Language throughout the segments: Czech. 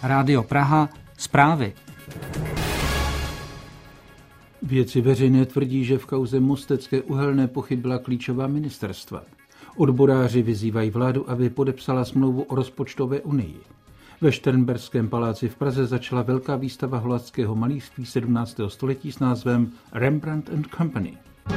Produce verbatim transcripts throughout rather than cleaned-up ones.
Rádio Praha, zprávy. Věci veřejné tvrdí, že v kauze Mostecké uhelné pochybila klíčová ministerstva. Odboráři vyzývají vládu, aby podepsala smlouvu o rozpočtové unii. Ve Šternberském paláci v Praze začala velká výstava holandského malířství sedmnáctého století s názvem Rembrandt and Company.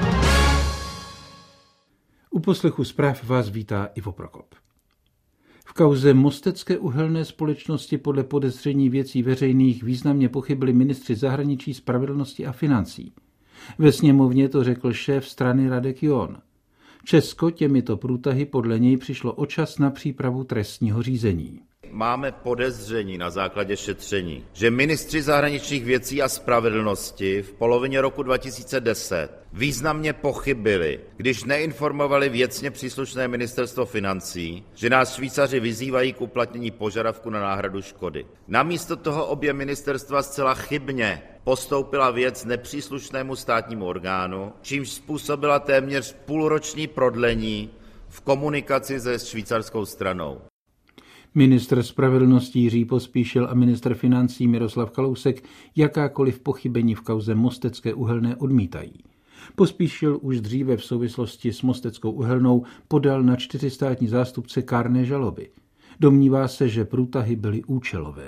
U poslechu zpráv vás vítá Ivo Prokop. V kauze Mostecké uhelné společnosti podle podezření věcí veřejných významně pochybili ministři zahraničí, spravedlnosti a financí. Ve sněmovně to řekl šéf strany Radek John. Česko těmito průtahy podle něj přišlo o čas na přípravu trestního řízení. Máme podezření na základě šetření, že ministři zahraničních věcí a spravedlnosti v polovině roku dva tisíce deset významně pochybili, když neinformovali věcně příslušné ministerstvo financí, že nás Švýcaři vyzývají k uplatnění požadavku na náhradu škody. Namísto toho obě ministerstva zcela chybně postoupila věc nepříslušnému státnímu orgánu, čímž způsobila téměř půlroční prodlení v komunikaci se švýcarskou stranou. Ministr spravedlnosti Jiří Pospíšil a ministr financí Miroslav Kalousek jakákoliv pochybení v kauze Mostecké uhelné odmítají. Pospíšil už dříve v souvislosti s Mosteckou uhelnou podal na čtyři státní zástupce kárné žaloby. Domnívá se, že průtahy byly účelové.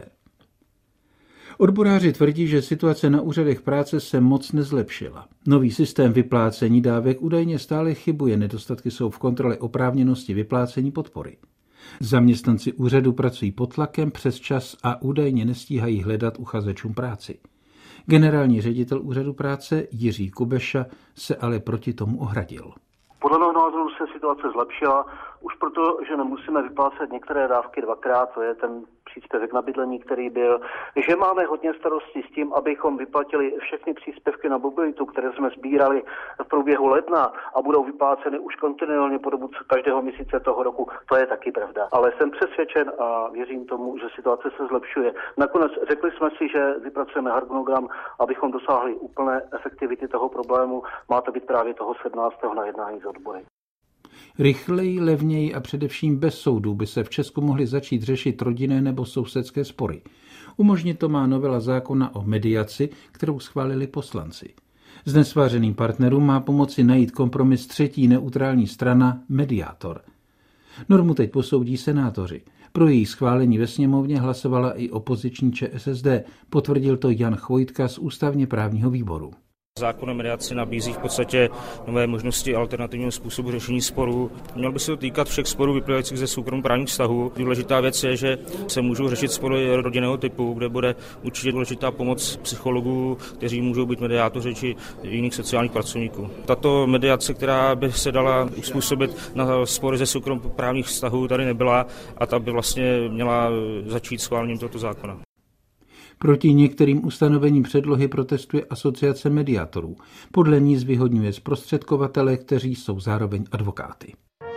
Odboráři tvrdí, že situace na úřadech práce se moc nezlepšila. Nový systém vyplácení dávek údajně stále chybuje, nedostatky jsou v kontrole oprávněnosti vyplácení podpory. Zaměstnanci úřadu pracují pod tlakem přes čas a údajně nestíhají hledat uchazečům práci. Generální ředitel úřadu práce Jiří Kubeša se ale proti tomu ohradil. Podle mého názoru se situace zlepšila, už proto, že nemusíme vyplácet některé dávky dvakrát, to je ten příspěvek na bydlení, který byl, že máme hodně starostí s tím, abychom vyplatili všechny příspěvky na mobilitu, které jsme sbírali v průběhu ledna a budou vypláceny už kontinuálně po dobu každého měsíce toho roku. To je taky pravda. Ale jsem přesvědčen a věřím tomu, že situace se zlepšuje. Nakonec řekli jsme si, že vypracujeme harmonogram, abychom dosáhli úplné efektivity toho problému. Má to být právě toho sedmnáctého na jednání s odbory. Rychleji, levněji a především bez soudů by se v Česku mohly začít řešit rodinné nebo sousedské spory. Umožnit to má novela zákona o mediaci, kterou schválili poslanci. Znesvářeným partnerům má pomoci najít kompromis třetí neutrální strana, mediátor. Normu teď posoudí senátoři. Pro její schválení ve sněmovně hlasovala i opoziční ČSSD, potvrdil to Jan Chvojtka z ústavně právního výboru. Zákon o mediaci nabízí v podstatě nové možnosti alternativního způsobu řešení sporů. Měl by se to týkat všech sporů vyplývajících ze soukromoprávních vztahů. Důležitá věc je, že se můžou řešit spory rodinného typu, kde bude určitě důležitá pomoc psychologů, kteří můžou být mediátoři či jiných sociálních pracovníků. Tato mediace, která by se dala uspůsobit na spory ze soukromoprávních vztahů, tady nebyla a ta by vlastně měla začít schválením tohoto zákona. Proti některým ustanovením předlohy protestuje asociace mediátorů. Podle ní zvýhodňuje zprostředkovatele, kteří jsou zároveň advokáty.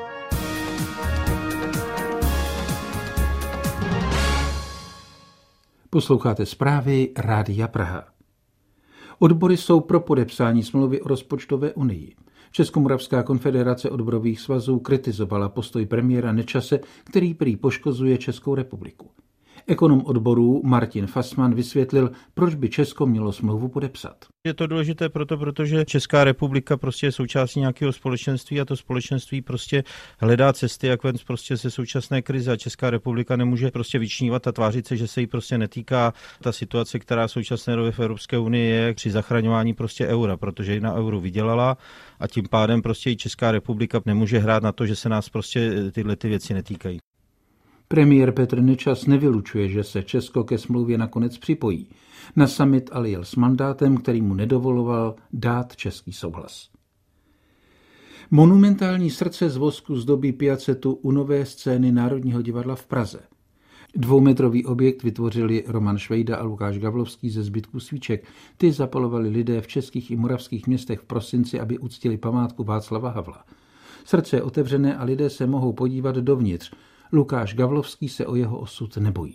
Posloucháte zprávy Rádia Praha. Odbory jsou pro podepsání smlouvy o rozpočtové unii. Českomoravská konfederace odborových svazů kritizovala postoj premiéra Nečase, který prý poškozuje Českou republiku. Ekonom odborů Martin Fassmann vysvětlil, proč by Česko mělo smlouvu podepsat. Je to důležité proto, protože Česká republika prostě je součástí nějakého společenství a to společenství prostě hledá cesty, jak ven prostě ze současné krize a Česká republika nemůže prostě vyčnívat a tvářit se, že se jí prostě netýká ta situace, která v současné době v Evropské unii je při zachraňování prostě eura, protože ji na euru vydělala a tím pádem prostě i Česká republika nemůže hrát na to, že se nás prostě tyhle ty věci netýkají. Premiér Petr Nečas nevylučuje, že se Česko ke smlouvě nakonec připojí. Na summit ale jel s mandátem, který mu nedovoloval dát český souhlas. Monumentální srdce z vosku zdobí piacetu u nové scény Národního divadla v Praze. Dvoumetrový objekt vytvořili Roman Švejda a Lukáš Gavlovský ze zbytků svíček. Ty zapalovali lidé v českých i moravských městech v prosinci, aby uctili památku Václava Havla. Srdce je otevřené a lidé se mohou podívat dovnitř. Lukáš Gavlovský se o jeho osud nebojí.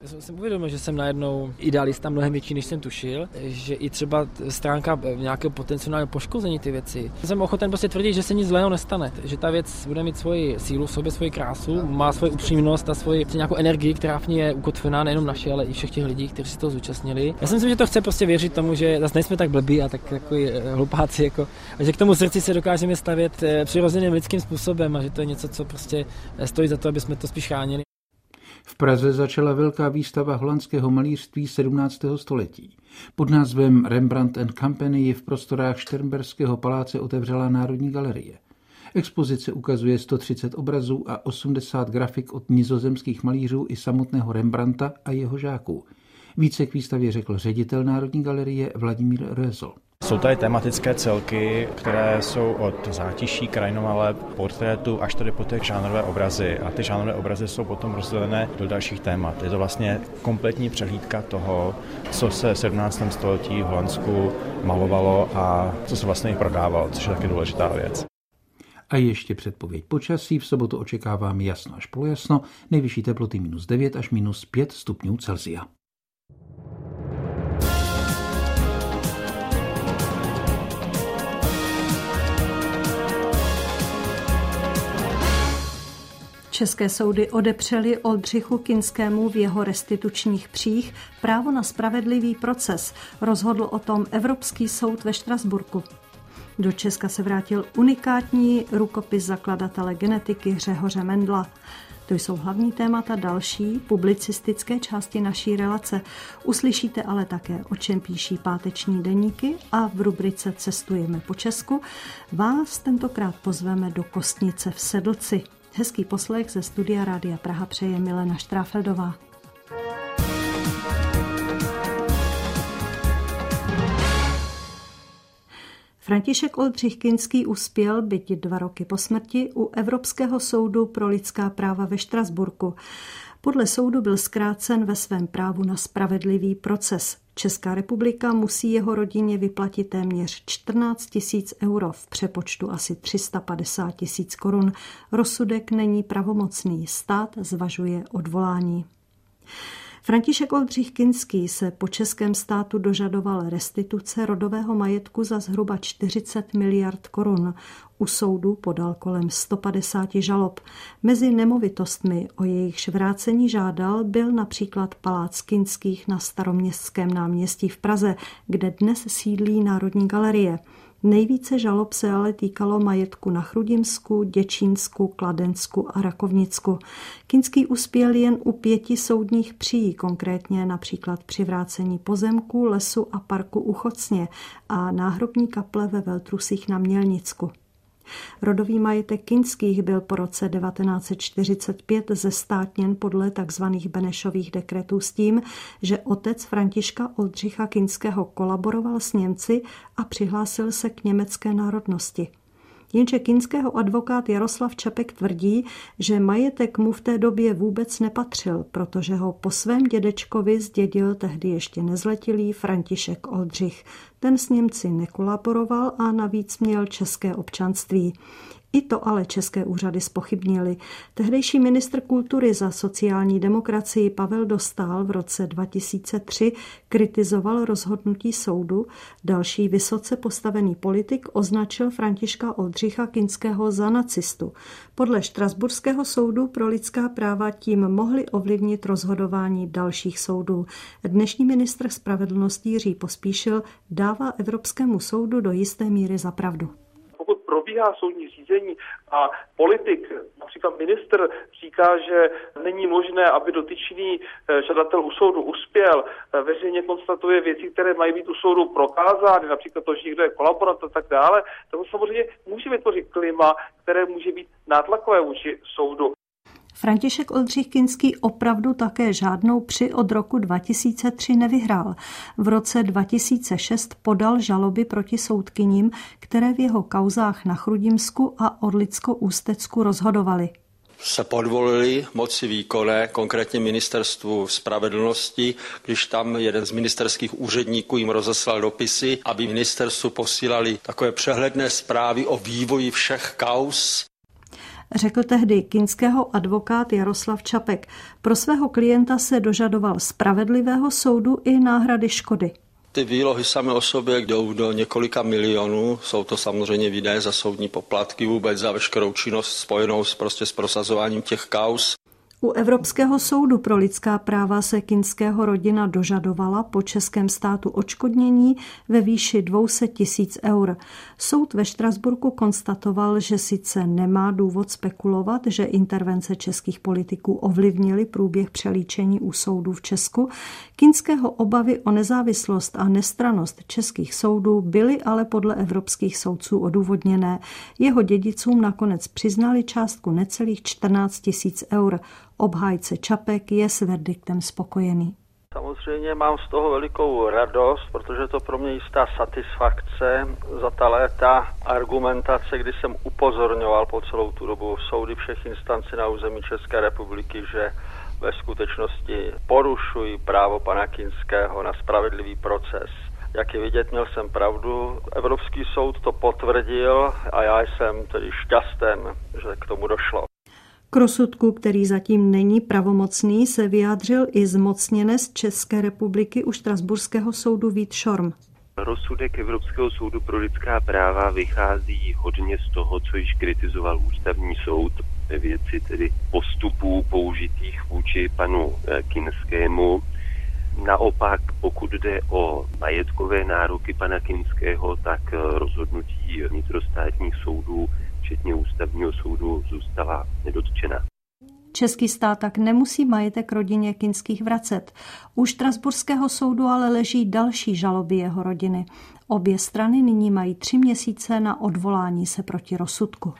Já jsem si uvědomil, že jsem najednou idealista mnohem větší, než jsem tušil, že i třeba stránka nějakého potenciálního poškození ty věci. Jsem ochoten prostě tvrdit, že se nic zlého nestane, že ta věc bude mít svoji sílu v sobě, svoji krásu, má svoji upřímnost a svoji nějakou energii, která v ní je ukotvená nejenom naše, ale i všech těch lidí, kteří se toho zúčastnili. Já si myslím, že to chce prostě věřit tomu, že zase nejsme tak blbí a tak jako hlupáci, jako, a že k tomu srdci se dokážeme stavět přirozeným lidským způsobem a že to je něco, co prostě stojí za to, aby jsme to spíš chránili. V Praze začala velká výstava holandského malířství sedmnáctého století. Pod názvem Rembrandt and Company ji v prostorách Šternberského paláce otevřela Národní galerie. Expozice ukazuje sto třicet obrazů a osmdesát grafik od nizozemských malířů i samotného Rembrandta a jeho žáků. Více k výstavě řekl ředitel Národní galerie Vladimír Rösl. Jsou tady tematické celky, které jsou od zátiší, krajinomaleb, portrétu až tady po ty žánrové obrazy. A ty žánrové obrazy jsou potom rozdělené do dalších témat. Je to vlastně kompletní přehlídka toho, co se v sedmnáctém století v Holandsku malovalo a co se vlastně i prodávalo, což je taky důležitá věc. A ještě předpověď počasí. V sobotu očekávám jasno až polojasno, nejvyšší teploty minus devět až minus pět stupňů Celsia. České soudy odepřely Oldřichu Kinskému v jeho restitučních přích právo na spravedlivý proces. Rozhodl o tom Evropský soud ve Štrasburku. Do Česka se vrátil unikátní rukopis zakladatele genetiky Řehoře Mendla. To jsou hlavní témata další publicistické části naší relace. Uslyšíte ale také, o čem píší páteční deníky, a v rubrice Cestujeme po Česku vás tentokrát pozveme do Kostnice v Sedlci. Hezký poslech ze studia Rádia Praha přeje Milena Štráfeldová. František Oldřich Kinský uspěl, byť dva roky po smrti, u Evropského soudu pro lidská práva ve Štrasburku. Podle soudu byl zkrácen ve svém právu na spravedlivý proces. Česká republika musí jeho rodině vyplatit téměř čtrnáct tisíc euro, v přepočtu asi tři sta padesát tisíc korun. Rozsudek není pravomocný, stát zvažuje odvolání. František Oldřich Kinský se po českém státu dožadoval restituce rodového majetku za zhruba čtyřicet miliard korun. U soudu podal kolem sto padesát žalob. Mezi nemovitostmi, o jejichž vrácení žádal, byl například palác Kinských na Staroměstském náměstí v Praze, kde dnes sídlí Národní galerie. Nejvíce žalob se ale týkalo majetku na Chrudimsku, Děčínsku, Kladensku a Rakovnicku. Kinský uspěl jen u pěti soudních pří, konkrétně například při vrácení pozemků, lesu a parku u Chocně a náhrobní kaple ve Veltrusích na Mělnicku. Rodový majetek Kinských byl po roce devatenáct set čtyřicet pět zestátněn podle tzv. Benešových dekretů s tím, že otec Františka Oldřicha Kinského kolaboroval s Němci a přihlásil se k německé národnosti. Jenže Kinského advokát Jaroslav Čapek tvrdí, že majetek mu v té době vůbec nepatřil, protože ho po svém dědečkovi zdědil tehdy ještě nezletilý František Oldřich. Ten s Němci nekolaboroval a navíc měl české občanství. I to ale české úřady zpochybnili. Tehdejší ministr kultury za sociální demokracii Pavel Dostál v roce dva tisíce tři kritizoval rozhodnutí soudu. Další vysoce postavený politik označil Františka Oldřicha Kinského za nacistu. Podle Štrasburského soudu pro lidská práva tím mohli ovlivnit rozhodování dalších soudů. Dnešní ministr spravedlnosti Jiří Pospíšil dává Evropskému soudu do jisté míry za pravdu. Pokud probíhá soudní řízení a politik, například ministr, říká, že není možné, aby dotyčný žadatel u soudu uspěl, veřejně konstatuje věci, které mají být u soudu prokázány, například to, že někdo je kolaborant a tak dále, to samozřejmě může vytvořit klima, které může být nátlakové vůči soudu. František Oldřich Kinský opravdu také žádnou při od roku dva tisíce tři nevyhrál. V roce dva tisíce šest podal žaloby proti soudkyním, které v jeho kauzách na Chrudimsku a Orlicko-Ústecku rozhodovaly. Se podvolili moci výkonné, konkrétně ministerstvu spravedlnosti, když tam jeden z ministerských úředníků jim rozeslal dopisy, aby ministerstvu posílali takové přehledné zprávy o vývoji všech kauz. řekl tehdy kinského advokát Jaroslav Čapek. Pro svého klienta se dožadoval spravedlivého soudu i náhrady škody. Ty výlohy samé o sobě jdou do několika milionů, jsou to samozřejmě výdaje za soudní poplatky, vůbec za veškerou činnost spojenou s, prostě s prosazováním těch kauz. U Evropského soudu pro lidská práva se kinského rodina dožadovala po českém státu odškodnění ve výši dvě stě tisíc eur. Soud ve Štrasburku konstatoval, že sice nemá důvod spekulovat, že intervence českých politiků ovlivnily průběh přelíčení u soudů v Česku, kinského obavy o nezávislost a nestrannost českých soudů byly ale podle evropských soudců odůvodněné. Jeho dědicům nakonec přiznali částku necelých čtrnáct tisíc eur. Obhájce Čapek je s verdiktem spokojený. Samozřejmě mám z toho velikou radost, protože to pro mě jistá satisfakce za ta léta argumentace, kdy jsem upozorňoval po celou tu dobu soudy všech instancí na území České republiky, že ve skutečnosti porušují právo pana Kinského na spravedlivý proces. Jak je vidět, měl jsem pravdu. Evropský soud to potvrdil a já jsem tedy šťasten, že k tomu došlo. K rozsudku, který zatím není pravomocný, se vyjádřil i zmocněnec České republiky u Štrasburského soudu Vít Šorm. Rozsudek Evropského soudu pro lidská práva vychází hodně z toho, co již kritizoval ústavní soud ve věci tedy postupů použitých vůči panu Kinskému. Naopak, pokud jde o majetkové nároky pana Kinského, tak rozhodnutí vnitrostátních soudů včetně ústavního soudu zůstala nedotčena. Český stát tak nemusí majetek rodině Kinských vracet. U Štrasburského soudu ale leží další žaloby jeho rodiny. Obě strany nyní mají tři měsíce na odvolání se proti rozsudku.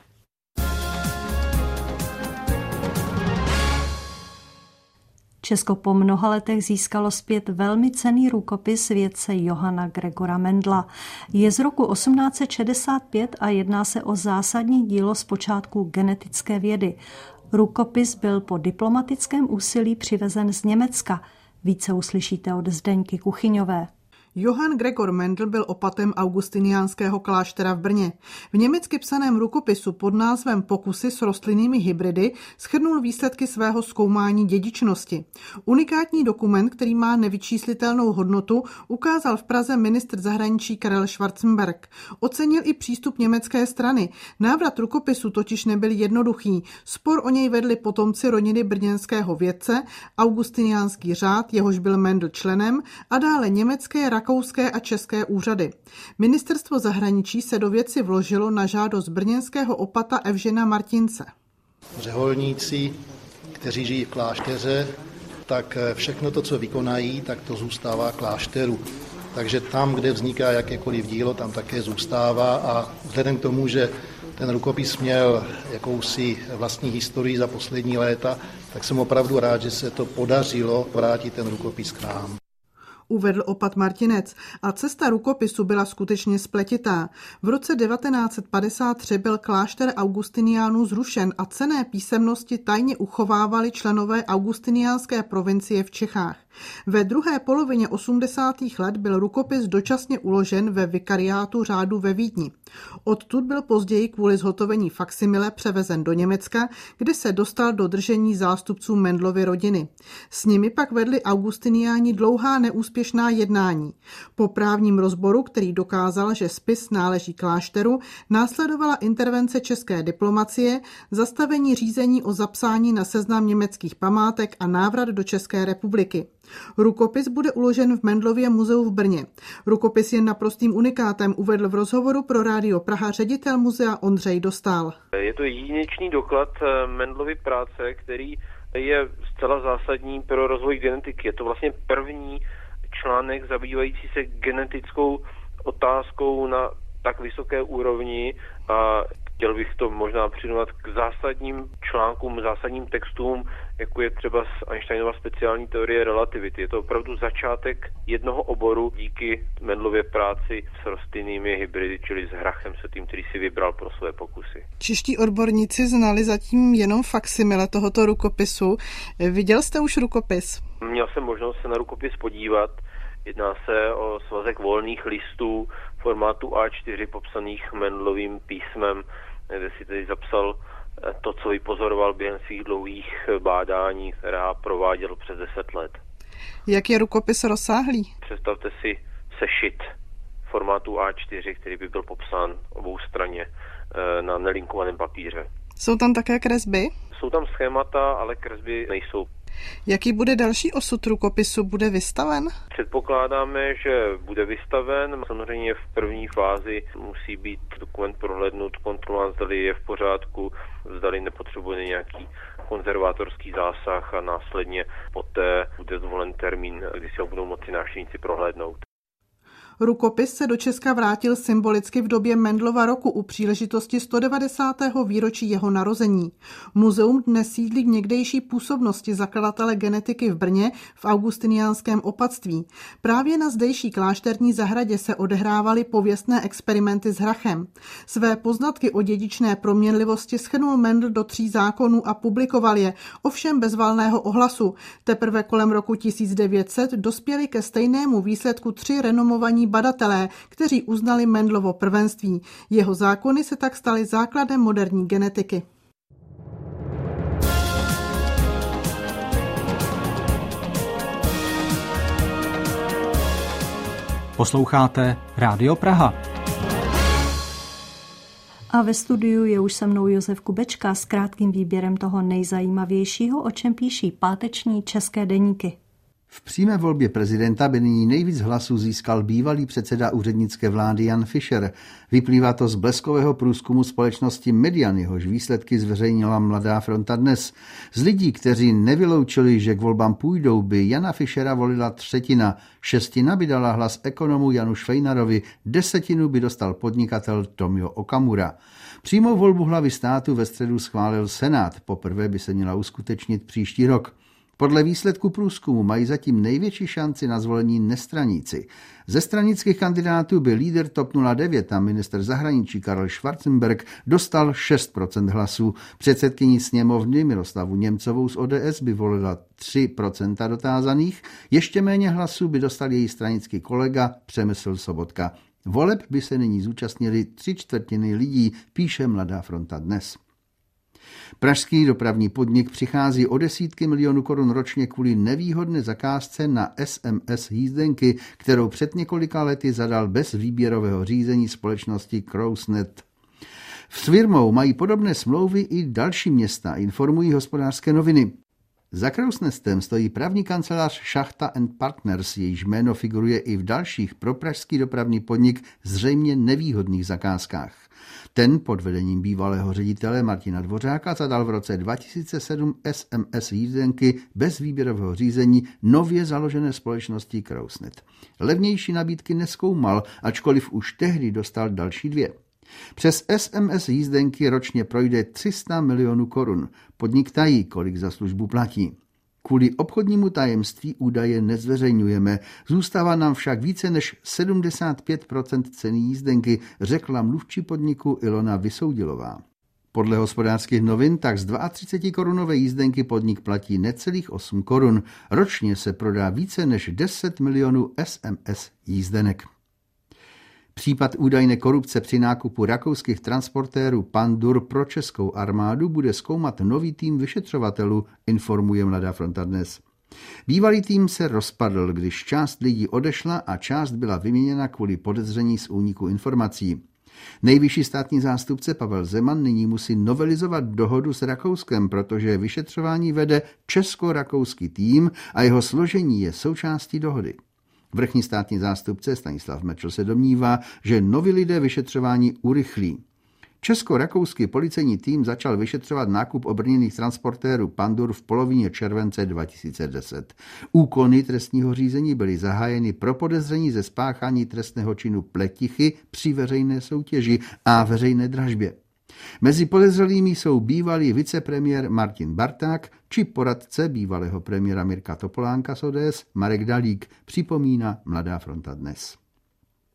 Česko po mnoha letech získalo zpět velmi cenný rukopis vědce Johanna Gregora Mendla. Je z roku osmnáct set šedesát pět a jedná se o zásadní dílo z počátku genetické vědy. Rukopis byl po diplomatickém úsilí přivezen z Německa. Více uslyšíte od Zdeňky Kuchyňové. Johann Gregor Mendel byl opatem augustiniánského kláštera v Brně. V německy psaném rukopisu pod názvem Pokusy s rostlinnými hybridy shrnul výsledky svého zkoumání dědičnosti. Unikátní dokument, který má nevyčíslitelnou hodnotu, ukázal v Praze ministr zahraničí Karel Schwarzenberg. Ocenil i přístup německé strany. Návrat rukopisu totiž nebyl jednoduchý. Spor o něj vedli potomci rodiny brněnského vědce, augustiniánský řád, jehož byl Mendel členem, a dále německé, rakouské a české úřady. Ministerstvo zahraničí se do věci vložilo na žádost brněnského opata Evžena Martince. Řeholníci, kteří žijí v klášteře, tak všechno to, co vykonají, tak to zůstává klášteru. Takže tam, kde vzniká jakékoliv dílo, tam také zůstává a vzhledem k tomu, že ten rukopis měl jakousi vlastní historii za poslední léta, tak jsem opravdu rád, že se to podařilo vrátit ten rukopis k nám. Uvedl opat Martinec a cesta rukopisu byla skutečně spletitá. V roce devatenáct set padesát tři byl klášter augustiniánů zrušen a cenné písemnosti tajně uchovávali členové augustiniánské provincie v Čechách. Ve druhé polovině osmdesátých let byl rukopis dočasně uložen ve vikariátu řádu ve Vídni. Odtud byl později kvůli zhotovení faksimile převezen do Německa, kde se dostal do držení zástupců Mendlovy rodiny. S nimi pak vedli augustiniáni dlouhá neúspěšná jednání. Po právním rozboru, který dokázal, že spis náleží klášteru, následovala intervence české diplomacie, zastavení řízení o zapsání na seznam německých památek a návrat do České republiky. Rukopis bude uložen v Mendlově muzeu v Brně. Rukopis je naprostým unikátem, uvedl v rozhovoru pro Rádio Praha ředitel muzea Ondřej Dostál. Je to jedinečný doklad Mendlovy práce, který je zcela zásadní pro rozvoj genetiky. Je to vlastně první článek zabývající se genetickou otázkou na tak vysoké úrovni a chtěl bych to možná přirovnat k zásadním článkům, zásadním textům, jako je třeba Einsteinova speciální teorie relativity. Je to opravdu začátek jednoho oboru díky Mendlově práci s rostlinnými hybridy, čili s hrachem se tím, který si vybral pro své pokusy. Čeští odborníci znali zatím jenom faksimile tohoto rukopisu. Viděl jste už rukopis? Měl jsem možnost se na rukopis podívat. Jedná se o svazek volných listů formátu A čtyři popsaných Mendlovým písmem, kde si tedy zapsal to, co vypozoroval během svých dlouhých bádání, která prováděl přes deset let. Jak je rukopis rozsáhlý? Představte si sešit formátu á čtyři, který by byl popsán oboustranně na nelinkovaném papíře. Jsou tam také kresby? Jsou tam schémata, ale kresby nejsou. Jaký bude další osud rukopisu? Bude vystaven? Předpokládáme, že bude vystaven. Samozřejmě v první fázi musí být dokument prohlédnut, kontrolován, zdali je v pořádku, zdali nepotřebuje nějaký konzervátorský zásah a následně poté bude zvolen termín, kdy si ho budou moci návštěvníci prohlédnout. Rukopis se do Česka vrátil symbolicky v době Mendlova roku u příležitosti sto devadesátého výročí jeho narození. Muzeum dnes sídlí v někdejší působnosti zakladatele genetiky v Brně v augustiniánském opatství. Právě na zdejší klášterní zahradě se odehrávaly pověstné experimenty s hrachem. Své poznatky o dědičné proměnlivosti shrnul Mendl do tří zákonů a publikoval je, ovšem bez valného ohlasu. Teprve kolem roku tisíc devět set dospěli ke stejnému výsledku tři renomovaní badatelé, kteří uznali Mendlovo prvenství. Jeho zákony se tak staly základem moderní genetiky. Posloucháte Rádio Praha. A ve studiu je už se mnou Josef Kubečka s krátkým výběrem toho nejzajímavějšího, o čem píší páteční české deníky. V přímé volbě prezidenta by nyní nejvíc hlasů získal bývalý předseda úřednické vlády Jan Fischer. Vyplývá to z bleskového průzkumu společnosti Median, jehož výsledky zveřejnila Mladá fronta dnes. Z lidí, kteří nevyloučili, že k volbám půjdou, by Jana Fischera volila třetina. Šestina by dala hlas ekonomu Janu Švejnarovi, desetinu by dostal podnikatel Tomio Okamura. Přímou volbu hlavy státu ve středu schválil Senát. Poprvé by se měla uskutečnit příští rok. Podle výsledku průzkumu mají zatím největší šanci na zvolení nestraníci. Ze stranických kandidátů by lídr T O P nula devět a ministr zahraničí Karel Schwarzenberg dostal šest procent hlasů. Předsedkyni sněmovny Miroslavu Němcovou z O D S by volila tři procenta dotázaných. Ještě méně hlasů by dostal její stranický kolega Přemysl Sobotka. Voleb by se nyní zúčastnili tři čtvrtiny lidí, píše Mladá fronta dnes. Pražský dopravní podnik přichází o desítky milionů korun ročně kvůli nevýhodné zakázce na S M S jízdenky, kterou před několika lety zadal bez výběrového řízení společnosti Crossnet. S firmou mají podobné smlouvy i další města, informují Hospodářské noviny. Za Crossnetem stojí právní kancelář Šachta and Partners, jejíž jméno figuruje i v dalších pro pražský dopravní podnik zřejmě nevýhodných zakázkách. Ten pod vedením bývalého ředitele Martina Dvořáka zadal v roce dva tisíce sedm S M S jízdenky bez výběrového řízení nově založené společnosti Crossnet. Levnější nabídky nezkoumal, ačkoliv už tehdy dostal další dvě. Přes S M S jízdenky ročně projde tři sta milionů korun. Podnik tají, kolik za službu platí. Kvůli obchodnímu tajemství údaje nezveřejňujeme. Zůstává nám však více než sedmdesát pět procent ceny jízdenky, řekla mluvčí podniku Ilona Vysoudilová. Podle Hospodářských novin tak z třicetikorunové jízdenky podnik platí necelých osm korun. Ročně se prodá více než deset milionů S M S jízdenek. Případ údajné korupce při nákupu rakouských transportérů Pandur pro českou armádu bude zkoumat nový tým vyšetřovatelů, informuje Mladá fronta dnes. Bývalý tým se rozpadl, když část lidí odešla a část byla vyměněna kvůli podezření z úniku informací. Nejvyšší státní zástupce Pavel Zeman nyní musí novelizovat dohodu s Rakouskem, protože vyšetřování vede česko-rakouský tým a jeho složení je součástí dohody. Vrchní státní zástupce Stanislav Metl se domnívá, že noví lidé vyšetřování urychlí. Česko-rakouský policejní tým začal vyšetřovat nákup obrněných transportérů Pandur v polovině července dva tisíce deset. Úkony trestního řízení byly zahájeny pro podezření ze spáchání trestného činu pletichy při veřejné soutěži a veřejné dražbě. Mezi podezřelými jsou bývalý vicepremiér Martin Barták či poradce bývalého premiéra Mirka Topolánka z O D S Marek Dalík, připomíná Mladá fronta dnes.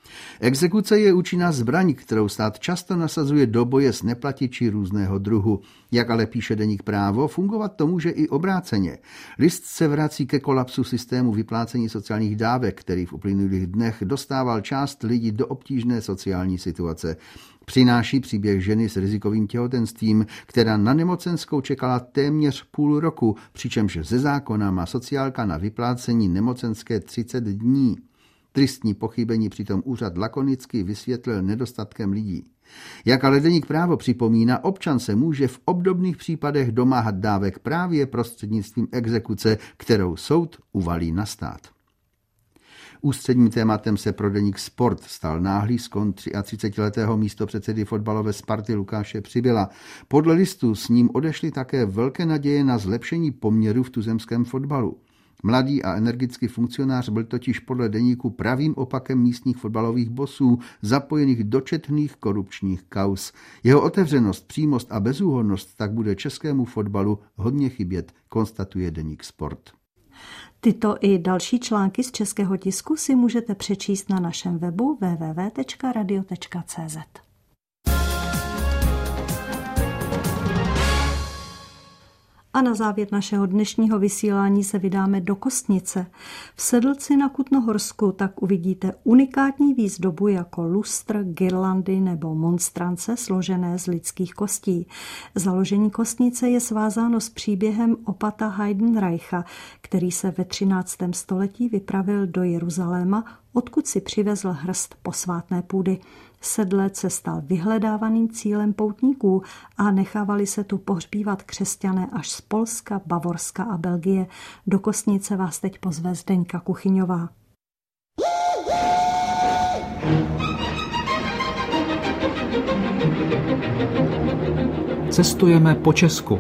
Exekuce je účinná zbraň, kterou stát často nasazuje do boje s neplatiči různého druhu. Jak ale píše deník Právo, fungovat to může i obráceně. List se vrací ke kolapsu systému vyplácení sociálních dávek, který v uplynulých dnech dostával část lidí do obtížné sociální situace. Přináší příběh ženy s rizikovým těhotenstvím, která na nemocenskou čekala téměř půl roku, přičemž ze zákona má sociálka na vyplácení nemocenské třicet dní. Tristní pochybení přitom úřad lakonicky vysvětlil nedostatkem lidí. Jak ale deník Právo připomíná, občan se může v obdobných případech domáhat dávek právě prostřednictvím exekuce, kterou soud uvalí na stát. Ústředním tématem se pro deník Sport stal náhlý skon třiatřicetiletého místopředsedy fotbalové Sparty Lukáše Přibyla. Podle listu s ním odešly také velké naděje na zlepšení poměru v tuzemském fotbalu. Mladý a energický funkcionář byl totiž podle deníku pravým opakem místních fotbalových bosů, zapojených do četných korupčních kauz. Jeho otevřenost, přímost a bezúhonnost tak bude českému fotbalu hodně chybět, konstatuje deník Sport. Tyto i další články z českého tisku si můžete přečíst na našem webu w w w tečka radio tečka c z. A na závěr našeho dnešního vysílání se vydáme do Kostnice. V Sedlci na Kutnohorsku tak uvidíte unikátní výzdobu jako lustr, girlandy nebo monstrance složené z lidských kostí. Založení Kostnice je svázáno s příběhem opata Heidenreicha, který se ve třináctém století vypravil do Jeruzaléma, odkud si přivezl hrst posvátné půdy. Sedlec se stal vyhledávaným cílem poutníků a nechávali se tu pohřbívat křesťané až z Polska, Bavorska a Belgie. Do Kostnice vás teď pozve Zdeňka Kuchyňová. Cestujeme po Česku.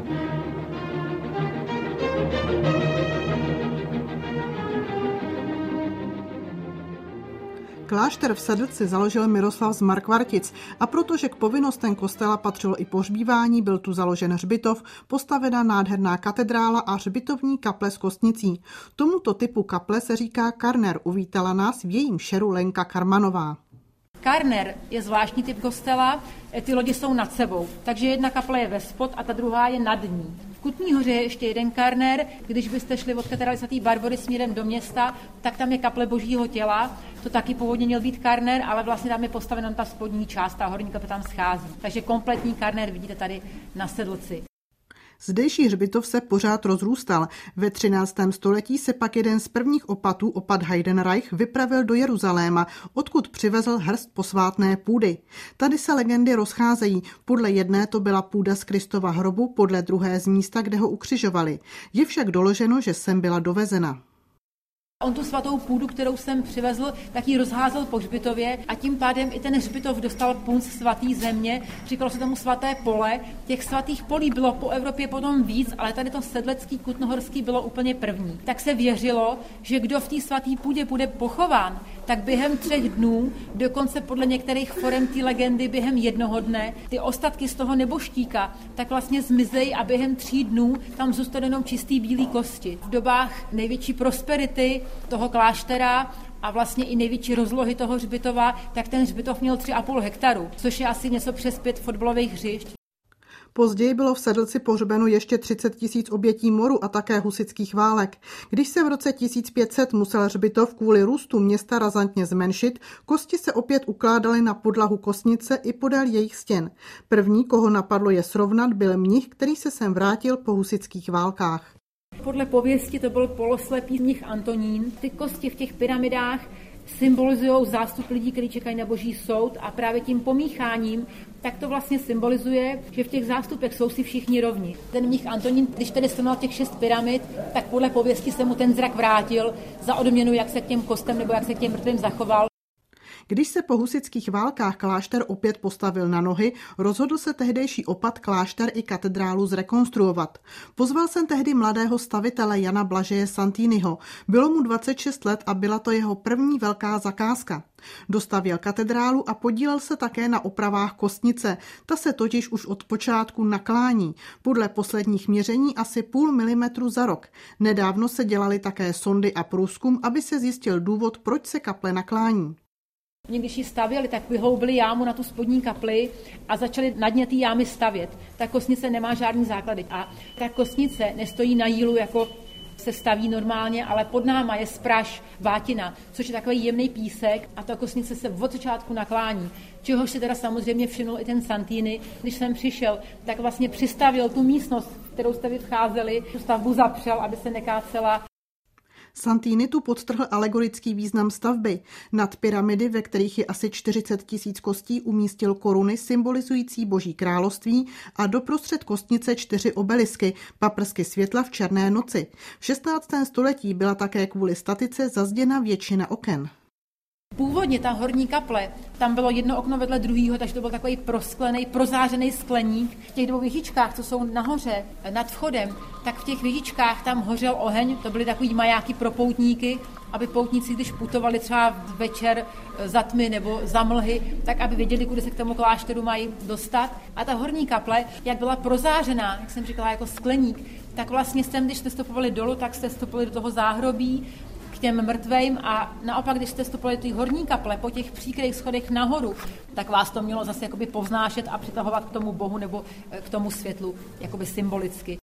Klášter v Sedlci založil Miroslav z Markvartic a protože k povinnostem kostela patřilo i pohřbívání, byl tu založen hřbitov, postavena nádherná katedrála a hřbitovní kaple s kostnicí. Tomuto typu kaple se říká karner, uvítala nás v jejím šeru Lenka Karmanová. Karner je zvláštní typ kostela, ty lodi jsou nad sebou, takže jedna kaple je ve spod a ta druhá je nad ní. V Kutní Hoře je ještě jeden karner, když byste šli od katedrály svatý Barbory směrem do města, tak tam je kaple Božího těla, to taky původně měl být karner, ale vlastně tam je postavena ta spodní část, ta horní kaple tam schází. Takže kompletní karner vidíte tady na Sedlci. Zdejší hřbitov se pořád rozrůstal. Ve třináctém století se pak jeden z prvních opatů, opat Heidenreich, vypravil do Jeruzaléma, odkud přivezl hrst posvátné půdy. Tady se legendy rozcházejí. Podle jedné to byla půda z Kristova hrobu, podle druhé z místa, kde ho ukřižovali. Je však doloženo, že sem byla dovezena. On tu svatou půdu, kterou jsem přivezl, tak ji rozházel po hřbitově a tím pádem i ten hřbitov dostal punc svatý země. Říkalo se tomu svaté pole. Těch svatých polí bylo po Evropě potom víc, ale tady to sedlecký, kutnohorský bylo úplně první. Tak se věřilo, že kdo v té svaté půdě bude pochován, tak během třech dnů, dokonce podle některých forem té legendy během jednoho dne, ty ostatky z toho neboštíka tak vlastně zmizejí a během tří dnů tam zůstanou jenom čistý bílý kosti. V dobách největší prosperity toho kláštera a vlastně i největší rozlohy toho hřbitova, tak ten hřbitov měl tři a půl hektaru, což je asi něco přes pět fotbalových hřišť. Později bylo v Sedlci pohřbeno ještě třicet tisíc obětí moru a také husitských válek. Když se v roce tisíc pět set musel hřbitov kvůli růstu města razantně zmenšit, kosti se opět ukládaly na podlahu kostnice i podél jejich stěn. První, koho napadlo je srovnat, byl mnich, který se sem vrátil po husitských válkách. Podle pověsti to byl poloslepý mnich Antonín. Ty kosti v těch pyramidách symbolizují zástup lidí, kteří čekají na boží soud a právě tím pomícháním tak to vlastně symbolizuje, že v těch zástupech jsou si všichni rovni. Ten mnich Antonín, když tedy srovnal těch šest pyramid, tak podle pověsti se mu ten zrak vrátil za odměnu, jak se k těm kostem nebo jak se k těm mrtvým zachoval. Když se po husitských válkách klášter opět postavil na nohy, rozhodl se tehdejší opat klášter i katedrálu zrekonstruovat. Pozval jsem tehdy mladého stavitele Jana Blažeje Santiniho. Bylo mu dvacet šest let a byla to jeho první velká zakázka. Dostavěl katedrálu a podílel se také na opravách kostnice. Ta se totiž už od počátku naklání. Podle posledních měření asi půl milimetru za rok. Nedávno se dělaly také sondy a průzkum, aby se zjistil důvod, proč se kaple naklání. Oni když ji stavěli, tak vyhoubili jámu na tu spodní kapli a začali na dně té jámy stavět. Ta kostnice nemá žádný základy a ta kostnice nestojí na jílu jako se staví normálně, ale pod náma je spráž vátina, což je takový jemný písek a ta kostnice se od začátku naklání. Čehož se teda samozřejmě všimnul i ten Santini. Když jsem přišel, tak vlastně přistavil tu místnost, kterou jste vy vcházeli, tu stavbu zapřel, aby se nekácela. Santini tu podtrhl alegorický význam stavby. Nad pyramidy, ve kterých je asi čtyřicet tisíc kostí, umístil koruny symbolizující Boží království a doprostřed kostnice čtyři obelisky, paprsky světla v černé noci. V šestnáctém století byla také kvůli statice zazděna většina oken. Původně ta horní kaple, tam bylo jedno okno vedle druhého, takže to byl takový prosklený, prozářený skleník. V těch dvou věžičkách, co jsou nahoře nad vchodem, tak v těch věžičkách tam hořel oheň, to byly takový majáky pro poutníky, aby poutníci, když putovali třeba večer za tmy nebo za mlhy, tak aby věděli, kudy se k tomu klášteru mají dostat. A ta horní kaple, jak byla prozářená, jak jsem říkala, jako skleník, tak vlastně jste, když jste stopovali dolů, tak jste stopovali do toho záhrobí, těm mrtvejm a naopak, když jste vstupovali do té horní kaple po těch příkrých schodech nahoru, tak vás to mělo zase jakoby povznášet a přitahovat k tomu Bohu nebo k tomu světlu, jakoby symbolicky.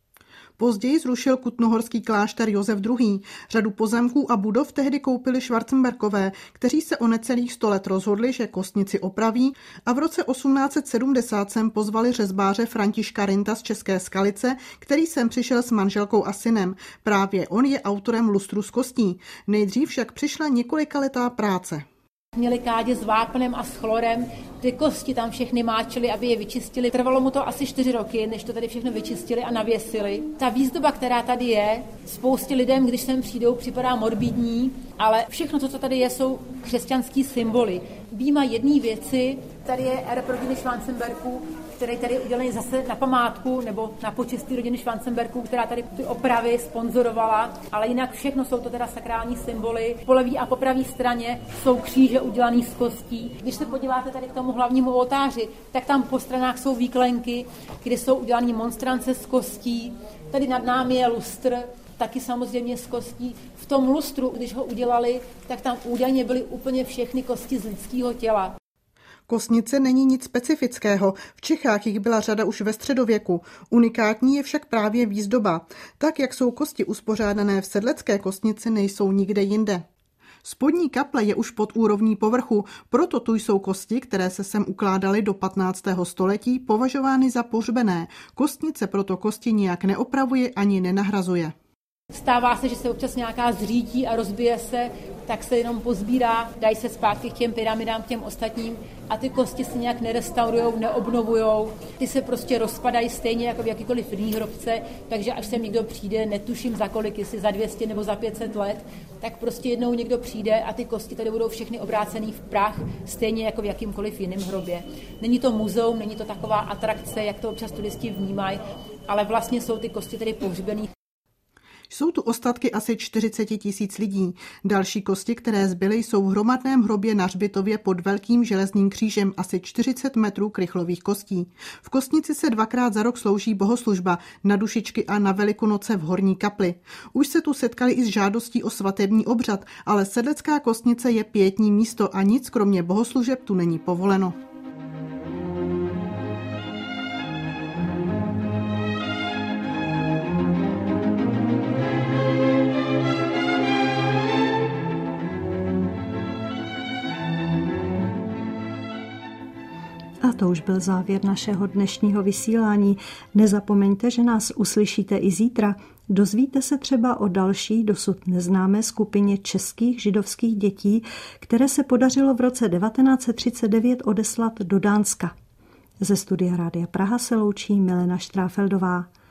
Později zrušil kutnohorský klášter Josef druhý. Řadu pozemků a budov tehdy koupili Schwarzenbergové, kteří se o necelých sto let rozhodli, že kostnici opraví a v roce osmnáct set sedmdesát sem pozvali řezbáře Františka Rinta z České Skalice, který sem přišel s manželkou a synem. Právě on je autorem lustru z kostí. Nejdřív však přišla několikaletá práce. Měli kádě s vápnem a s chlorem, ty kosti tam všechny máčili, aby je vyčistili. Trvalo mu to asi čtyři roky, než to tady všechno vyčistili a navěsili. Ta výzdoba, která tady je, spoustě lidem, když sem přijdou, připadá morbidní, ale všechno to, co tady je, jsou křesťanský symboly. Výjima jedné věci, tady je erb rodiny Schwarzenbergů, který tady udělaný zase na památku nebo na počest rodiny Schwarzenbergů, která tady ty opravy sponzorovala, ale jinak všechno jsou to teda sakrální symboly. Po levé a po pravé straně jsou kříže udělaný z kostí. Když se podíváte tady k tomu hlavnímu oltáři, tak tam po stranách jsou výklenky, kde jsou udělaný monstrance z kostí. Tady nad námi je lustr, taky samozřejmě z kostí. V tom lustru, když ho udělali, tak tam údajně byly úplně všechny kosti z lidského těla. Kostnice není nic specifického. V Čechách jich byla řada už ve středověku. Unikátní je však právě výzdoba. Tak, jak jsou kosti uspořádané v sedlecké kostnici, nejsou nikde jinde. Spodní kaple je už pod úrovní povrchu, proto tu jsou kosti, které se sem ukládaly do patnáctého století, považovány za pohřbené. Kostnice proto kosti nijak neopravuje ani nenahrazuje. Stává se, že se občas nějaká zřítí a rozbije se, tak se jenom pozbírá, dají se zpátky k těm pyramidám, k těm ostatním a ty kosti se nějak nerestaurujou, neobnovujou. Ty se prostě rozpadají stejně jako v jakýkoliv jiný hrobce, takže až sem někdo přijde, netuším za kolik, jestli za dvě stě nebo za pět set let, tak prostě jednou někdo přijde a ty kosti tady budou všechny obrácený v prach, stejně jako v jakýmkoliv jiném hrobě. Není to muzeum, není to taková atrakce, jak to občas turisti vnímají, ale vlastně jsou ty kosti tady pohřbený. Jsou tu ostatky asi čtyřicet tisíc lidí. Další kosti, které zbyly, jsou v hromadném hrobě na hřbitově pod velkým železným křížem, asi čtyřicet metrů krychlových kostí. V kostnici se dvakrát za rok slouží bohoslužba na dušičky a na Velikonoce v horní kapli. Už se tu setkali i s žádostí o svatební obřad, ale sedlecká kostnice je pietní místo a nic kromě bohoslužeb tu není povoleno. A to už byl závěr našeho dnešního vysílání. Nezapomeňte, že nás uslyšíte i zítra. Dozvíte se třeba o další dosud neznámé skupině českých židovských dětí, které se podařilo v roce devatenáct set třicet devět odeslat do Dánska. Ze studia Rádia Praha se loučí Milena Štráfeldová.